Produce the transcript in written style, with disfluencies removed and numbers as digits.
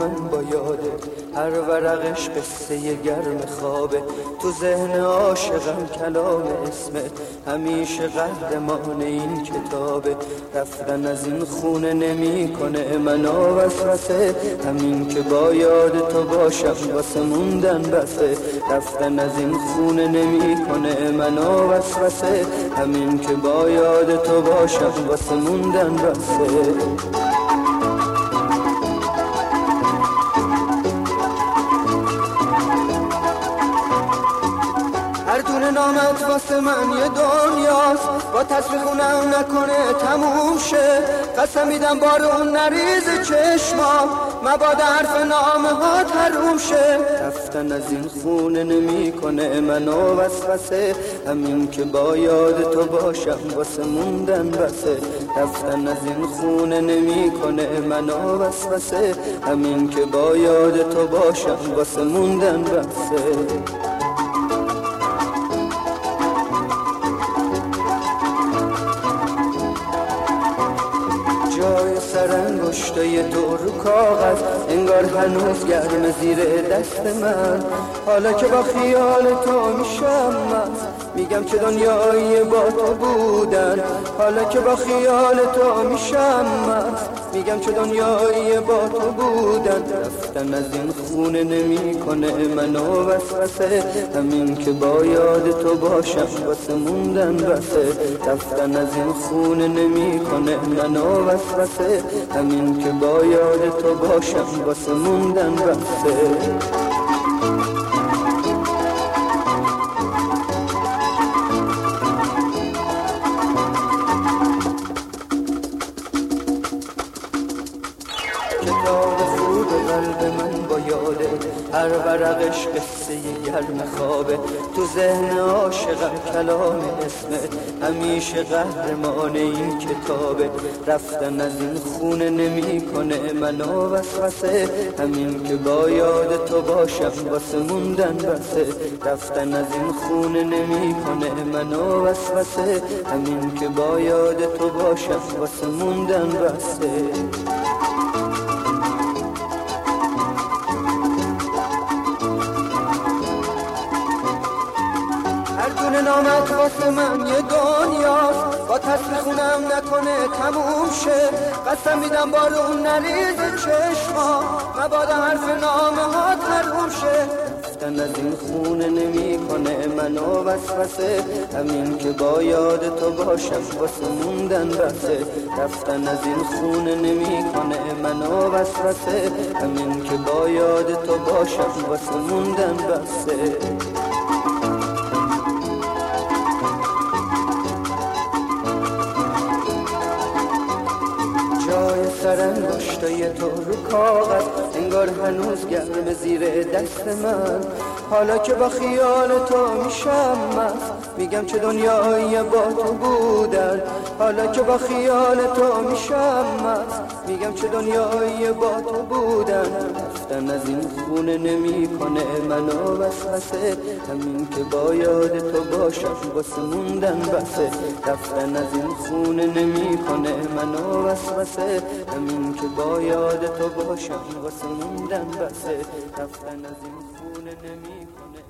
من با یاده، هر ورقش قصه گرم خوابه. تو ذهن عاشقم کلام اسمت، همیشه قهرمان این کتابه. رفتن از این خونه نمی کنه منو وسوسه، همین که با یاد تو باشم واسه موندن بسه. رفتن از این خونه نمی کنه منو وسوسه، همین که با یاد تو باشم واسه موندن بسه. هر دونه نامت واسه من یه دنیاست، با تصویر خونم نکنه تموم شه. قسم میدم بار اون نریز چشما، مبادا حرف نامه ها تروم شه. رفتن از این خونه نمی کنه منو وسوسه، همین که با یاد تو باشم واسه موندن بسه. رفتن از این خونه نمی کنه منو وسوسه، همین که با یاد تو باشم واسه موندن بسه. جای سرانگشتای دور کاغذ، انگار هنوز گرم زیر دست من. حالا که با خیال تو میشم مست، میگم چه دنیایی با تو بودن. حالا که با خیال تو میشم مست، میگم چه دنیایی با تو بودن. رفتن از این خونه نمی کنه منو وسوسه، همین که با یاد تو باشم واسه موندن بسه. رفتن از این خونه نمی کنه منو وسوسه، همین که با یاد تو باشم واسه موندن بسه. کتاب خوب قلب من با یاده، هر ورقش قصه گرم خوابه. تو ذهن عاشقم کلام اسمت، همیشه قهرمان این کتابه. رفتن از این خونه نمی کنه منو وسوسه، همین که با یاد تو باشم واسه موندن بسه. رفتن از این خونه نمی کنه منو وسوسه، همین که با یاد تو باشم واسه موندن بسه. هر دونه نامت واسه من یه دنیاست، با تصویر خونم نکنه تموم شه. قسم میدم بار اون نریز چشما، مبادا حرف نامه ها تروم شه. رفتن از این خونه نمی کنه منو وسوسه، همین که با یاد تو باشم واسه موندن بسه. رفتن از این خونه نمی کنه منو وسوسه، همین که با یاد تو باشم واسه موندن بسه. جای سرانگشتای تو رو کاغذ، انگار هنوز گرم زیر دست من. حالا که با خیال تو میشم مست، میگم چه دنیایی با تو بودن. حالا که با خیال تو میشم مست، میگم چه دنیایی با تو بودن. رفتن از این خونه نمی کنه منو وسوسه، همین که با یاد تو باشم واسه موندن بسه. رفتن از این خونه نمی کنه منو وسوسه، همین که با یاد تو باشم واسه موندن بسه. رفتن از این خونه نمی کنه